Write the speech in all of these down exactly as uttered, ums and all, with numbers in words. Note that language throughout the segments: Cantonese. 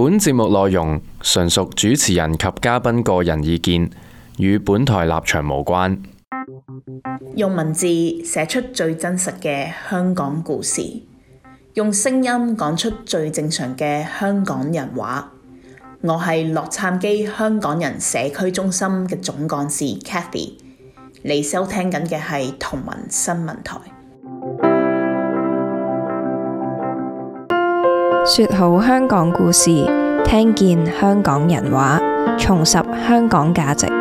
本節目內容純屬主持人及嘉賓個人意見，與本台立場無關。 用文字寫出最真實嘅香港故事，用聲音講出最正常嘅香港人話。我係洛杉磯香港人社區中心嘅總幹事 Kathy， 你收聽緊嘅係同文新聞台。 說好香港故事，聽見香港人話，重拾香港價值。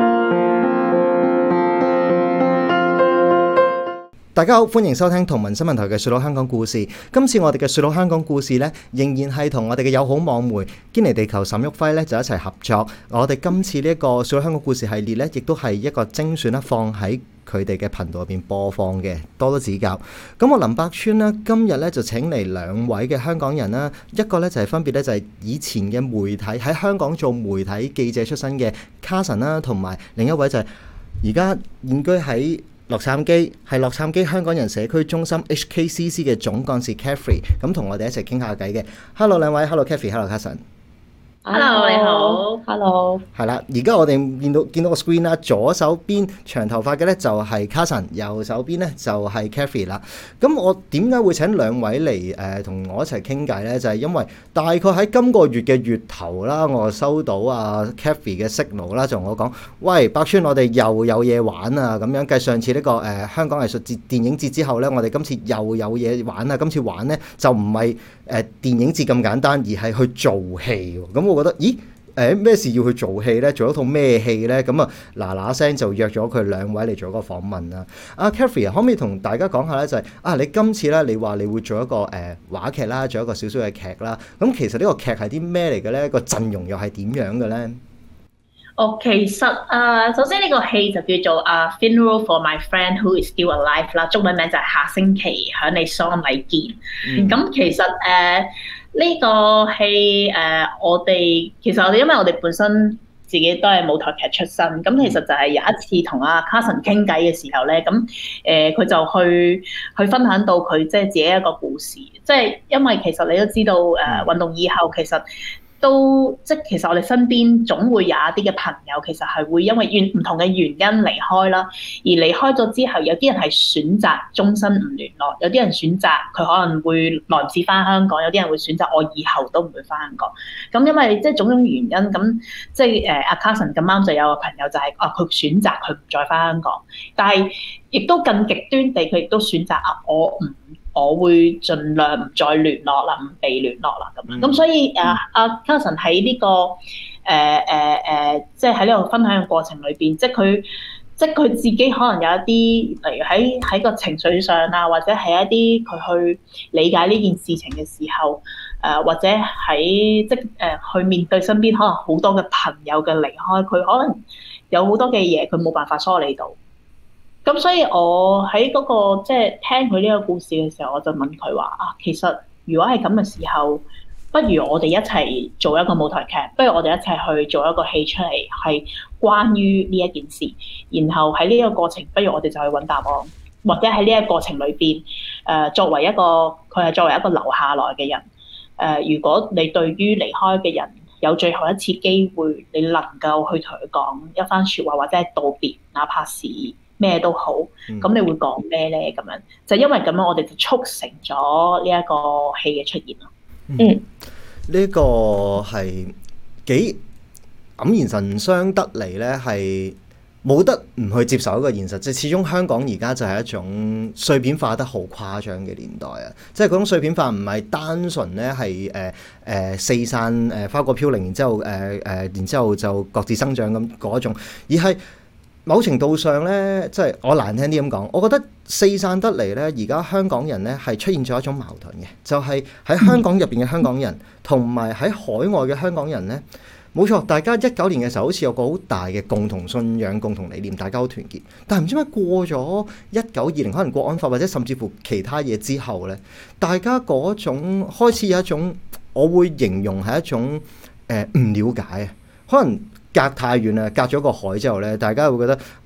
大家好，歡迎收聽同文新聞台嘅說好香港故事。今次我哋嘅說好香港故事呢，仍然係同我哋嘅友好網媒堅尼地球沈旭輝呢就一齊合作。我哋今次呢一個說好香港故事系列呢，亦都係一個精選啦，放喺佢哋嘅頻道入邊播放嘅，多多指教。咁我林百川呢，今日呢就請嚟兩位嘅香港人啦，一個呢就係分別呢就係以前嘅媒體喺香港做媒體記者出身嘅 Carson 啦，同埋另一位就係而家現居喺洛杉磯，係洛杉磯香港人社區中心 H K C C 嘅總幹事 Kathy， 咁同我哋一齊傾下偈嘅。Hello 兩位 ，Hello Kathy，Hello Carson。Hello， 你好 ，Hello。 係啦，而家我哋見到見到個 screen 啦，左手邊長頭髮嘅咧就係 Carson， 右手邊咧就係 Kathy 啦。咁我點解會請兩位嚟誒同我一齊傾偈咧？就係、是、因為大概喺今個月嘅月頭啦，我收到啊 Kathy 嘅 signal 啦，就同我講：喂，百川，我哋又有嘢玩啊！咁樣繼上次呢、這個誒、呃、香港藝術節電影節之後咧，我哋今次又有嘢玩啊！今次玩咧就唔係誒電影節咁簡單，而係去做戲。咁我覺得，咦？誒咩事要去做戲咧？做一套咩戲咧？咁啊嗱嗱聲就約咗佢兩位嚟做一個訪問啦。阿 Kathy 可唔可以同大家講下咧？就係、是、啊，你今次咧，你話你會做一個誒、呃、話劇啦，做一個少少嘅劇啦。咁其實呢個劇係啲咩嚟嘅咧？個陣容又係點樣嘅咧？ 哦，其實啊、呃，首先呢個戲就叫做啊、uh, Funeral for My Friend Who Is Still Alive 啦，中文名就係下星期響你喪禮見。咁、嗯、其實誒。Uh, 呢個戲誒、呃，我哋其實我哋因為我哋本身自己都係舞台劇出身，咁其實就係有一次同阿 Carson 傾偈嘅時候咧，咁誒佢就去去分享到佢即係自己一個故事，即係因為其實你都知道誒、呃、運動以後其實。都即係其實我哋身邊總會有一啲嘅朋友，其實係會因為原唔同嘅原因離開啦。而離開咗之後，有啲人係選擇終身唔聯絡，有啲人選擇佢可能會來唔切翻香港，有啲人會選擇我以後都唔會翻香港。咁因為即係種種原因，咁即係誒阿 Carson 咁啱就有個朋友就係、是、啊佢選擇佢唔再翻香港，但係亦都更極端地佢亦都選擇啊我唔。我會盡量唔再聯絡啦，唔被聯絡啦咁樣。咁、嗯、所以誒，阿、uh, Carson 喺呢、這個誒誒誒，即係喺呢個分享嘅過程裏邊，即係佢，即係佢自己可能有一啲，例如喺喺個情緒上啊，或者係一啲佢去理解呢件事情嘅時候，誒、呃、或者喺即係誒、呃、去面對身邊可能好多嘅朋友嘅離開，佢可能有好多嘅嘢佢冇辦法梳理到。咁所以我喺嗰、那個即係、就是、聽佢呢個故事嘅時候，我就問佢話啊，其實如果係咁嘅時候，不如我哋一齊做一個舞台劇，不如我哋一齊去做一個戲出嚟，係關於呢一件事。然後喺呢個過程，不如我哋就去揾答案，或者喺呢一個過程裏邊，誒、呃、作為一個佢係作為一個留下來嘅人，誒、呃、如果你對於離開嘅人有最後一次機會，你能夠去同佢講一番説話，或者係道別，哪怕是咩都好，咁你會講咩咧？咁樣就因為咁樣，我哋就促成咗呢一個戲嘅出現咯。嗯， 呢個係幾黯然神傷得嚟咧，係冇得唔去接受一個現實，即係始終香港而家就係一種碎片化得好誇張嘅年代啊！即係嗰種碎片化唔係單純咧係誒誒四散誒、呃、花果飄零，然之後誒誒、呃呃，然之後就各自生長咁嗰種，而係某程度上咧，即係我難聽啲咁講，我覺得四散得嚟咧，而家香港人咧係出現咗一種矛盾嘅，就係、是、喺香港入邊嘅香港人，同埋喺海外嘅香港人咧，冇錯，大家一九年嘅時候好似有個好大嘅共同信仰、共同理念，大家好團結。但係唔知點解過咗一九二零，可能國安法或者甚至乎其他嘢之後咧，大家嗰種開始有一種，我會形容係一種誒唔了解啊，可能。隔太遠啦，隔咗個海之後咧，大家會覺得啊，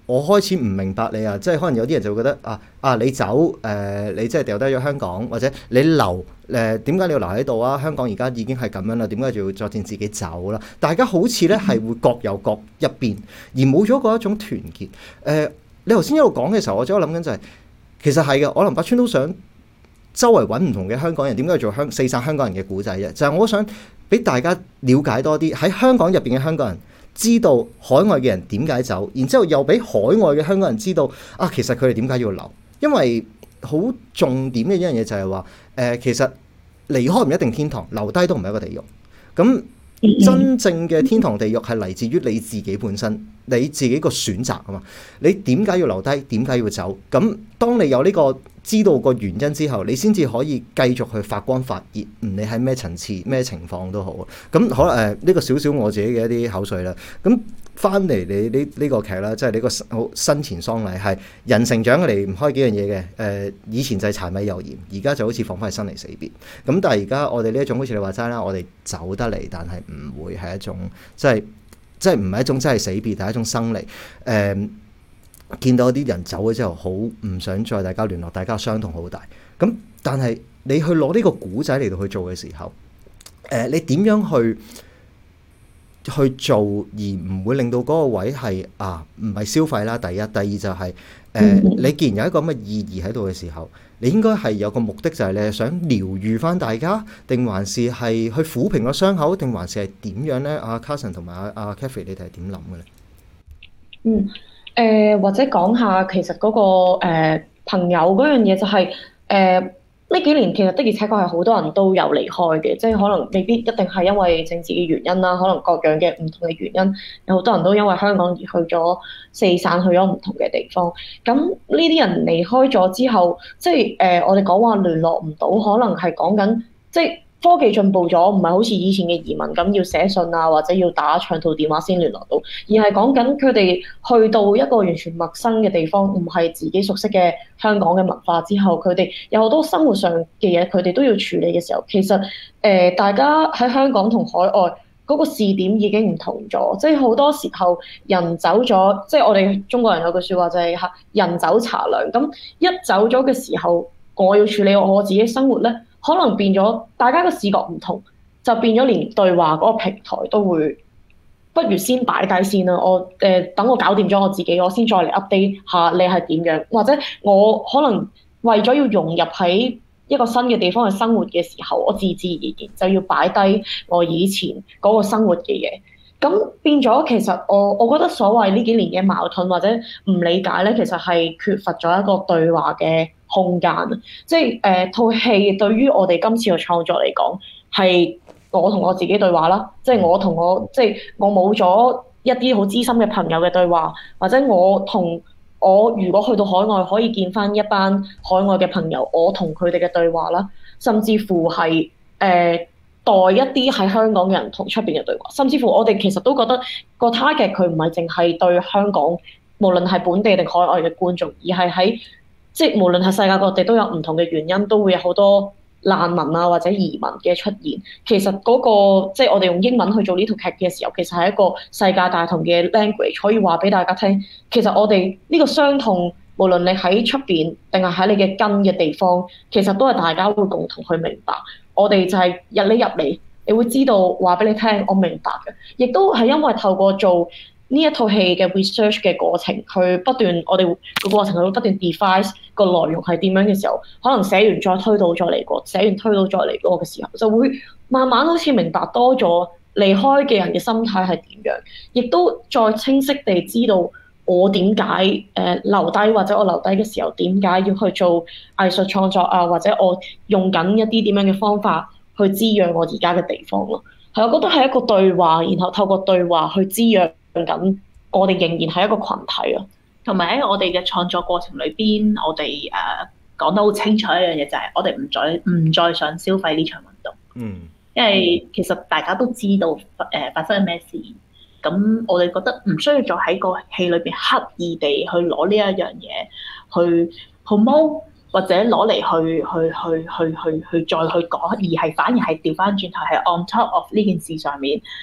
我開始唔明白你啊，即係可能有啲人就會覺得啊啊你走誒、呃，你即係掉低咗香港，或者你留誒點解你要留喺度啊？香港而家已經係咁樣啦，點解仲要作戰自己走啦？大家好似咧係會各有各一邊，而冇咗嗰一種團結。誒、呃，你頭先一路講嘅時候，我喺度諗緊就係、是、其實係嘅，我林百川都想周圍揾唔同嘅香港人，點解要做香四散香港人嘅古仔啫？就係、是、我想俾大家了解多啲喺香港入邊嘅香港人。知道海外嘅人點解走，然之後又俾海外嘅香港人知道啊，其實佢哋點解要留？因為好重點嘅一樣嘢就係話，誒、呃，其實離開唔一定天堂，留低都唔係一個地獄。咁真正嘅天堂地獄係嚟自於你自己本身，你自己個選擇啊嘛。你點解要留低？點解要走？咁當你有呢個知道個原因之後，你先至可以繼續去發光發熱，唔理喺咩層次、咩情況都好。咁可能誒呢個少少我自己嘅一啲口水啦。咁翻嚟你呢呢個劇啦，即係你個好生前喪禮係人成長離唔開幾樣嘢嘅。誒、呃、以前就係柴米油鹽，而家就好似彷彿係生離死別。咁但係而家我哋呢一種好似你話齋啦，我哋走得嚟，但係唔會係一種即係即係唔係一種真係死別，但係一種生離。誒、呃。見到啲人走咗之後，好唔想再大家聯絡，大家傷痛好大。咁但係你去攞呢個古仔嚟到去做嘅時候，誒、呃，你點樣去去做而唔會令到嗰個位係啊唔係消費啦？第一，第二就係、是、誒、呃，你既然有一個咁嘅意義喺度嘅時候，你應該係有個目的，就係你係想療愈翻大家，定還是係去撫平個傷口，定還是係點樣咧？阿 Carson 同埋阿阿 Kathy，你哋係點諗嘅咧？ 嗯。誒、呃、或者講下其實嗰、那個、呃、朋友嗰樣嘢就係誒呢幾年其實的而且確係好多人都有離開嘅，即係可能未必一定係因為政治嘅原因啦，可能各樣嘅唔同嘅原因，有好多人都因為香港而去咗四散去咗唔同嘅地方。咁呢啲人離開咗之後，即係誒、呃、我哋講話聯絡唔到，可能係講緊即係。科技進步咗，唔係好似以前嘅移民咁要寫信啊，或者要打長途電話先聯絡到，而係講緊佢哋去到一個完全陌生嘅地方，唔係自己熟悉嘅香港嘅文化之後，佢哋有好多生活上嘅嘢，佢哋都要處理嘅時候，其實誒、呃、大家喺香港同海外嗰個視點已經唔同咗，即係好多時候人走咗，即係我哋中國人有句説話就係嚇人走茶涼，咁一走咗嘅時候，我要處理我自己生活咧。可能變咗，大家嘅視覺唔同，就變咗連對話嗰個平台都會，不如先擺低先啦。我誒、呃、等我搞掂咗我自己，我先再嚟 update 下你係點樣，或者我可能為咗要融入喺一個新嘅地方去生活嘅時候，我自自然然就要擺低我以前嗰個生活嘅嘢。咁變咗，其實我我覺得所謂呢幾年嘅矛盾或者唔理解咧，其實係缺乏咗一個對話嘅空間。即係誒套戲對於我哋今次嘅創作嚟講，係我同我自己對話啦。即係我同我即係我冇咗一啲好知心嘅朋友嘅對話，或者我同我如果去到海外可以見翻一班海外嘅朋友，我同佢哋嘅對話啦，甚至乎係誒。呃代一啲喺香港嘅人同出邊嘅對話，甚至乎我哋其實都覺得個 target 佢唔係淨係對香港，無論係本地定海外嘅觀眾，而係喺即係無論係世界各地都有唔同嘅原因，都會有好多難民啊或者移民嘅出現。其實嗰個即係我哋用英文去做呢套劇嘅時候，其實係一個世界大同嘅 language，可以話俾大家聽。其實我哋呢個傷痛，無論你喺出邊定係喺你嘅根嘅地方，其實都係大家會共同去明白。我哋就係入你入嚟，你會知道話俾你聽，我明白嘅。亦都係因為透過做呢一套戲嘅 research 嘅過程，去不斷我哋個過程去不斷 define 個內容係點樣嘅時候，可能寫完再推到再嚟過，寫完推到再嚟過嘅時候，就會慢慢好似明白多咗離開嘅人嘅心態係點樣，亦都再清晰地知道我點解誒留低，或者我留低嘅時候點解要去做藝術創作啊，或者我用緊一啲點樣嘅方法去滋養我而家嘅地方咯。係，我覺得係一個對話，然後透過對話去滋養緊我哋仍然係一個群體啊。 同埋喺我哋嘅創作過程裏邊，我哋誒講得好清楚一樣嘢，就係我哋唔再唔再想消費呢場運動。嗯，因為其實大家都知道誒發生咩事。咁我哋覺得唔需要再喺個戲裏邊刻意地去攞呢一樣嘢去 promote，或者攞嚟去去去去去去再去講，而係反而係調翻轉頭係 on top of 呢件事上面。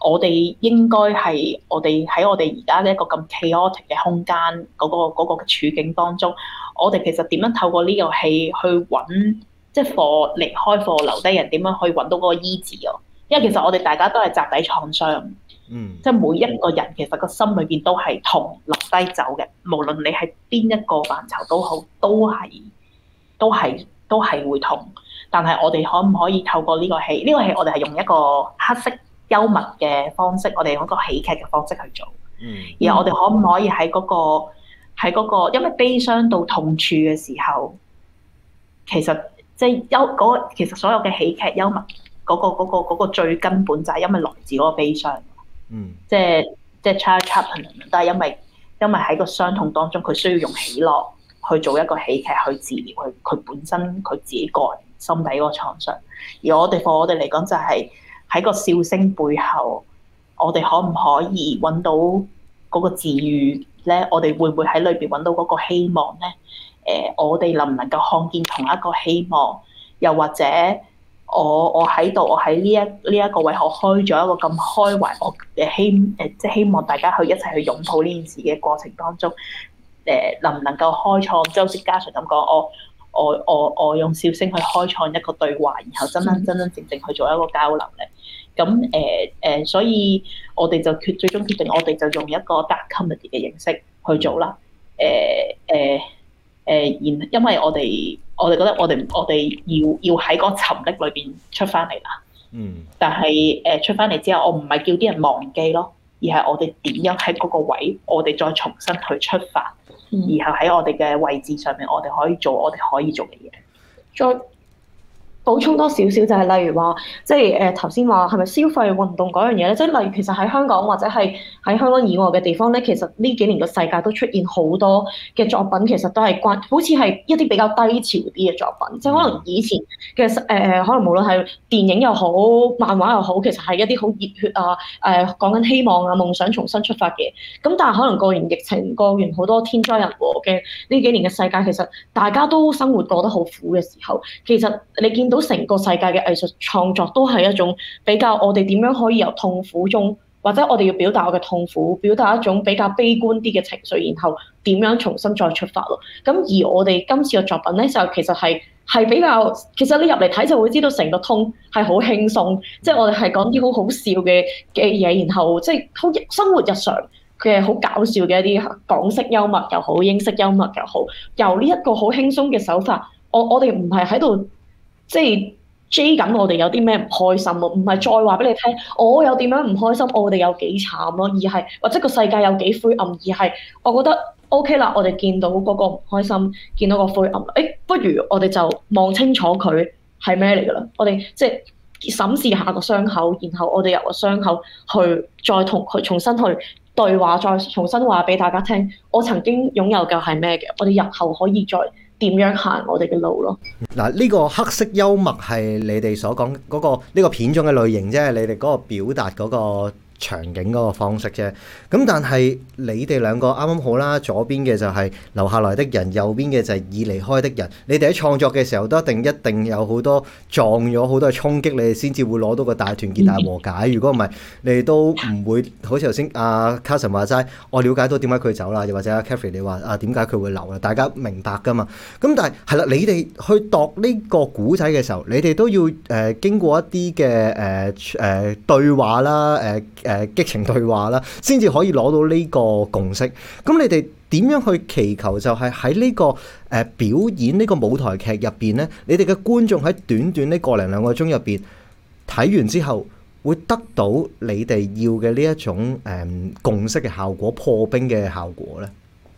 我哋應該係我哋喺我哋而家嘅一個咁 chaotic 嘅空間嗰、嗰個嗰、嗰個處境當中，我哋其實點樣透過呢個戲去揾，即係課離開課留低人點樣去揾到嗰個醫治啊？因為其實我哋大家都係集體創傷，嗯，即係每一個人其實個心裏邊都係痛留低走嘅，無論你係邊一個範疇都好，都係都係都係會痛。但係我哋可唔可以透過呢個戲？呢、呢個戲我哋係用一個黑色幽默嘅方式，我哋用一個喜劇嘅方式去做。嗯，然後我哋可唔可以喺嗰個喺嗰個，因為悲傷到痛處嘅時候，其實即係幽嗰個，其實所有嘅喜劇幽默嗰個嗰個嗰個最根本就係因為來自嗰個悲傷。嗯，即係即係 Charlie Chaplin 都係因為因為喺個傷痛當中，佢需要用喜樂去做一個喜劇去治療佢佢本身佢自己個人心底嗰個創傷。而我哋課我哋嚟講就係、是。喺個笑聲背後，我哋可唔可以揾到嗰個治癒咧？我哋會唔會喺裏邊揾到嗰個希望咧？誒、呃，我哋能唔能夠看見同一個希望？又或者我我喺度，我喺呢一呢一個位，我開咗一個咁開懷，我誒希誒即係希望大家去一齊去擁抱呢件事嘅過程當中，誒、呃、能唔能夠開創？即係好似嘉祥咁講，我。我我我用笑聲去開創一個對話，然後真真真真正正去做一個交流咧。咁誒誒，所以我哋就決最終決定，我哋就用一個 dark comedy 嘅形式去做啦。誒誒誒，然因為我哋我哋覺得我哋我哋要要喺嗰個沉溺裏邊出翻嚟啦。嗯。但係誒、呃、出翻嚟之後，我唔係叫啲人忘記咯，而係我哋點樣喺嗰個位，我哋再重新去出發。然後喺我哋嘅位置上面，我哋可以做我哋可以做嘅嘢。 再補充多少少就係例如話，即係誒頭先話係咪消費運動嗰樣嘢咧？即係例如其實喺香港或者係喺香港以外嘅地方咧，其實呢幾年嘅世界都出現好多嘅作品，其實都係關，好似係一啲比較低潮啲嘅作品，即係可能以前嘅誒誒，可能無論係電影又好、漫畫又好，其實係一啲好熱血啊，誒講緊希望啊、夢想重新出發嘅。咁但係可能過完疫情、過完好多天災人禍嘅呢幾年嘅世界，其實大家都生活過得好苦嘅時候，其實你見到成個世界嘅藝術創作都係一種比較，我哋點樣可以由痛苦中，或者我哋要表達我嘅痛苦，表達一種比較悲觀啲嘅情緒，然後點樣重新再出發咯。咁而我哋今次嘅作品咧，就其實係係比較，其實你入嚟睇就會知道成個通係好輕鬆，即係我哋係講啲好好笑嘅嘅嘢，然後即係好生活日常嘅好搞笑嘅一啲港式幽默又好，英式幽默又好，由呢一個好輕鬆嘅手法，我我哋唔係喺度。即係追緊我哋有啲咩唔開心咯，唔係再話俾你聽，我有點樣唔開心，我哋有幾慘咯，而係或者個世界有幾灰暗，而係我覺得 OK 啦，我哋見到嗰個唔開心，見到個灰暗，誒，不如我哋就望清楚佢係咩嚟㗎啦，我哋即係審視下個傷口，然後我哋由個傷口去再同佢重新去對話，再重新話俾大家聽，我曾經擁有嘅係咩嘅，我哋日後可以再點樣行我哋嘅路咯？ 嗱，呢個黑色幽默係你哋所講嗰個呢個片種嘅類型，即係你哋嗰個表達嗰個場景嗰個方式啫。咁但係你哋兩個啱啱好啦，左邊嘅就係留下來的人，右邊嘅就係已離開的人。你哋喺創作嘅時候都一定一定有好多撞咗好多嘅衝擊，你哋先至會攞到個大團結大和解。如果唔係，你哋都唔會好似頭先阿 Carson 話齋，我了解到點解佢走啦，又或者阿 Catherine 你話啊點解佢會留啦，大家明白噶嘛。咁但係係啦，你哋去度呢個古仔嘅時候，你哋都要誒、呃、經過一啲嘅誒誒對話啦，誒、呃、誒、呃、激情對話啦，先至可以攞到呢個共識。咁你哋點樣去祈求就係喺呢個誒、呃、表演呢個舞台劇入邊咧？你哋嘅觀眾喺短短呢個零兩個鐘入邊睇完之後，會得到你哋要嘅呢一種誒、呃、共識嘅效果、破冰嘅效果咧？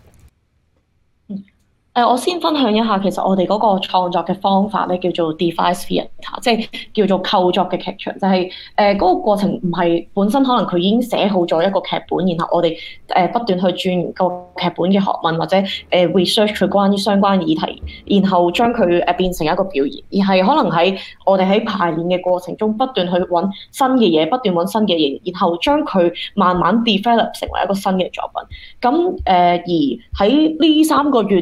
誒，我先分享一下，其實我哋嗰個創作嘅方法咧，叫做 Device Theatre，即係叫做構作嘅劇場，就係誒嗰個過程唔係本身可能佢已經寫好咗一個劇本，然後我哋誒不斷去鑽研個劇本嘅學問或者誒 research 佢關於相關議題，然後將佢誒變成一個表演，而係可能喺我哋喺排練嘅過程中不斷去揾新嘅嘢，不斷揾新嘅嘢，然後將佢慢慢 develop 成為一個新嘅作品。咁誒、呃、而喺呢三個月作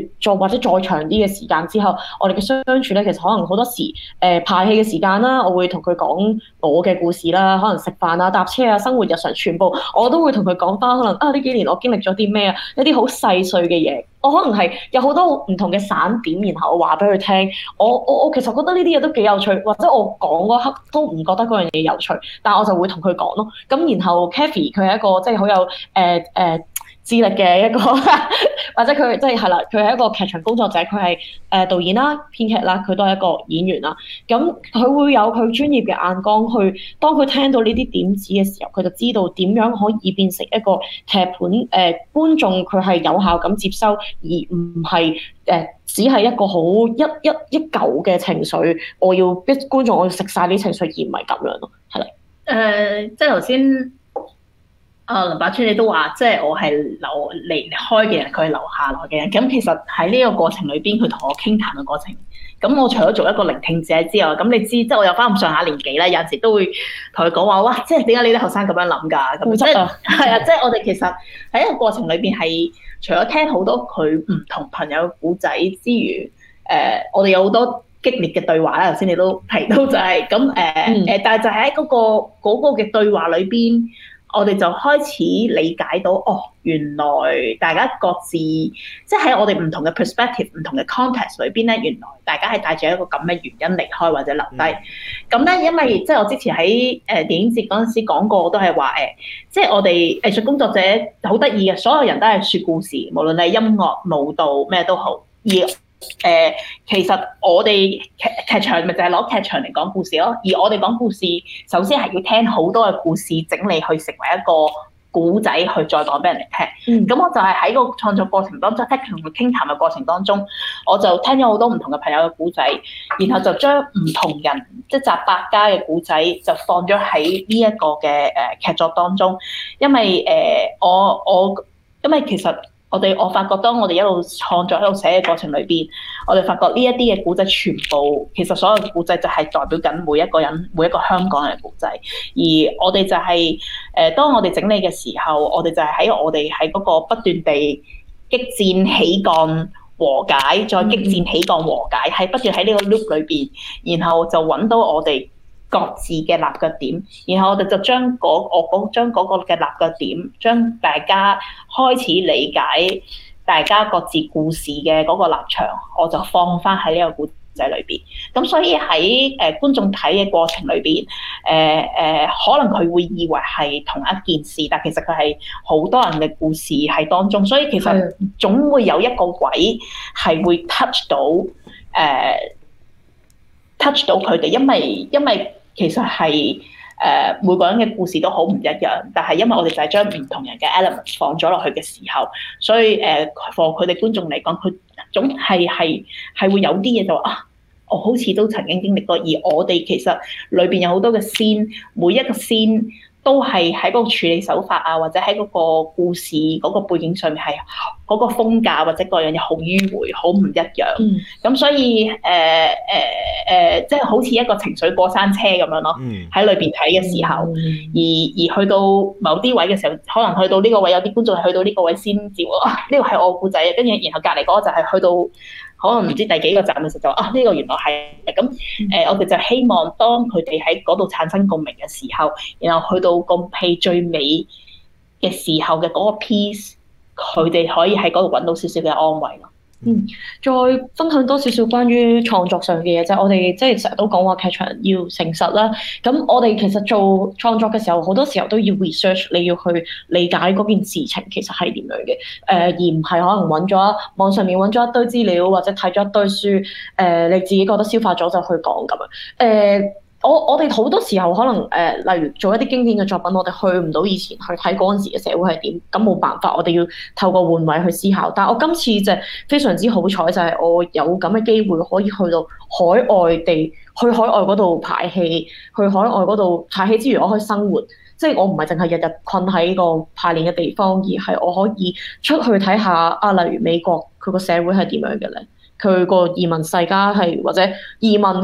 或者再長啲嘅時間之後，我哋嘅相處咧，其實可能好多時誒、呃、排戲嘅時間啦，我會同佢講我嘅故事啦，可能食飯啊、搭車啊、生活日常全部，我都會同佢講翻可能啊呢幾年我經歷咗啲咩啊，一啲好細碎嘅嘢。我可能係有好多唔同嘅散點，然後我話俾佢聽，我我我其實覺得呢啲嘢都幾有趣，或者我講嗰刻都唔覺得嗰樣嘢有趣，但係我就會同佢講咯。咁然後 Kathy 佢係一個即係好有誒誒、呃呃智力嘅一個，或者佢即係係啦，佢係一個劇場工作者，佢係誒導演啦、編劇啦，佢都係一個演員啦。咁佢會有佢專業嘅眼光去，當佢聽到呢啲點子嘅時候，佢就知道點樣可以變成一個劇本誒、呃、觀眾佢係有效咁接收，而唔係誒只係一個好一一一嚿嘅情緒，我要一觀眾我要食晒啲情緒，而唔係咁樣咯，係啦。 誒、呃，即係頭先。啊，林百川你都話，即係我係留離開嘅人，佢係留下來嘅人。咁其實喺呢個過程裏邊，佢同我傾談嘅過程，咁我除咗做一個聆聽者之外，咁你知，即係我有翻咁上下年紀咧，有陣時都會同佢講話，哇！即係點解你啲後生咁樣諗㗎？咁即係係啊，即係我哋其實喺一個過程裏邊係除咗聽好多佢唔同朋友嘅故仔之餘，誒、呃，我哋有好多激烈嘅對話啦。頭先你都提到就係咁誒誒，但係就喺嗰個嗰個嘅對話裏邊。我哋就開始理解到，哦，原來大家各自即係喺我哋唔同嘅 perspective、唔同嘅 context 裏邊咧，原來大家係帶住一個咁嘅原因離開或者留低。咁咧、嗯，因為即係我之前喺誒電影節嗰陣時講過，都係話誒，即係我哋藝術工作者好得意嘅，所有人都係説故事，無論係音樂、舞蹈咩都好。而誒、呃，其實我哋劇劇場咪就係攞劇場嚟講故事咯。而我哋講故事，首先係要聽好多嘅故事，整理去成為一個古仔，去再講俾人哋聽。咁、嗯、我就係喺個創作過程當中，即係同佢傾談嘅過程當中，我就聽咗好多唔同嘅朋友嘅故仔，然後就將唔同人即係集百家嘅故仔，就放咗喺呢一個嘅誒劇作當中。因為誒、呃、我我因為其實。我哋我發覺，當我哋一路創作、一路寫嘅過程裏邊，我哋發覺呢一啲嘅古仔全部，其實所有嘅古仔就係代表緊每一個人、每一個香港人嘅古仔。而我哋就係、是、誒、呃，當我哋整理嘅時候，我哋就係喺我哋喺嗰個不斷地激戰、起降、和解，再激戰、起降、和解，喺不斷喺呢個 loop 裏邊，然後就揾到我哋各自嘅立腳點，然後我哋就將嗰、那個、我嗰將嗰個嘅立腳點，將大家開始理解大家各自故事嘅嗰個立場，我就放翻喺呢個故仔裏邊。咁所以喺誒、呃、觀眾睇嘅過程裏邊，誒、呃、誒、呃、可能佢會以為係同一件事，但其實佢係好多人嘅故事喺當中，所以其實總會有一個位係會 touch 到誒、呃、touch 到佢哋，因為因為。其實係誒、呃、每個人嘅故事都好唔一樣，但係因為我哋就係將唔同人嘅 element 放咗落去嘅時候，所以誒 for 佢哋觀眾嚟講，佢總係係係會有啲嘢就話啊，我好似都曾經經歷過，而我哋其實裏邊有好多嘅 scene，每一個 scene。都係喺嗰個處理手法啊，或者喺嗰個故事嗰個背景上面係嗰個風格或者各樣嘢好迂迴，好唔一樣。咁、嗯、所以誒誒誒，即係好似一個情緒過山車咁樣咯。喺裏邊睇嘅時候，嗯、而而去到某啲位嘅時候，可能去到呢個位，有啲觀眾係去到呢個位先至喎。呢個係我故仔啊，跟住然後隔離嗰個就係去到。可能唔知第幾個站嘅時候就啊，呢、這個原來係咁誒，我哋就希望當佢哋喺嗰度產生共鳴嘅時候，然後去到個戲最尾嘅時候嘅嗰個 piece，佢哋可以喺嗰度揾到少少嘅安慰咯。 嗯，再分享多少少關於創作上嘅嘢，就係、是、我哋即係成日都講話劇場要誠實啦。咁我哋其實做創作嘅時候，好多時候都要 research，你要去理解嗰件事情其實係點樣嘅。誒、呃，而唔係可能揾咗網上面揾咗一堆資料，或者睇咗一堆書，誒、呃，你自己覺得消化咗就去講咁樣。誒、呃。我我哋好多時候可能誒、呃，例如做一啲經典嘅作品，我哋去唔到以前去睇嗰陣時嘅社會係點，咁冇辦法，我哋要透過換位去思考。但係我今次就非常之好彩，就係、是、我有咁嘅機會可以去到海外地，去海外嗰度排戲，去海外嗰度排戲之餘，我可以生活，即係我唔係淨係日日困喺個排練嘅地方，而係我可以出去睇下啊，例如美國佢個社會係點樣嘅咧，佢個移民世家係或者移民其實。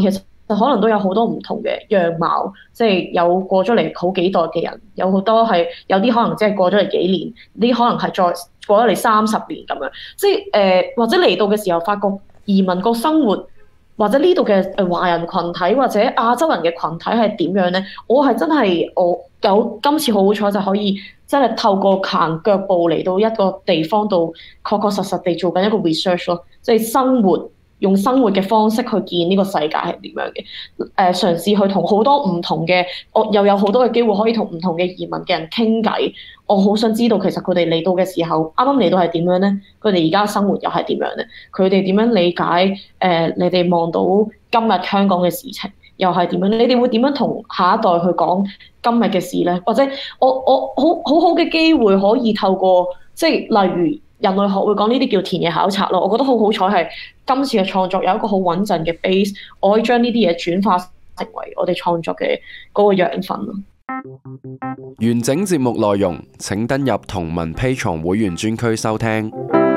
可能都有好多唔同嘅樣貌，即係有過咗嚟好幾代嘅人，有好多係有啲可能即係過咗嚟幾年，啲可能係再過咗嚟三十年咁樣，即係誒、呃、或者嚟到嘅時候發覺移民個生活，或者呢度嘅誒華人群體或者亞洲人嘅群體係點樣咧？我係真係我有今次好好彩就可以真係透過行腳步嚟到一個地方度，確確實實地做緊一個 research 咯，即係生活。用生活嘅方式去見呢個世界係點樣嘅？誒、呃、嘗試去同好多唔同嘅，我又有好多嘅機會可以同唔同嘅移民嘅人傾偈。我好想知道其實佢哋嚟到嘅時候，啱啱嚟到係點樣咧？佢哋而家生活又係點樣咧？佢哋點樣理解誒、呃？你哋望到今日香港嘅事情又係點樣？你哋會點樣同下一代去講今日嘅事咧？或者我我好好好嘅機會可以透過即係例如。人類學會講呢啲叫田野考察咯，我覺得好好彩係今次嘅創作有一個好穩陣嘅 base， 我可以將呢啲嘢轉化成為我哋創作嘅嗰個養分咯。 完整節目內容請登入同文 Patreon 會員專區收聽。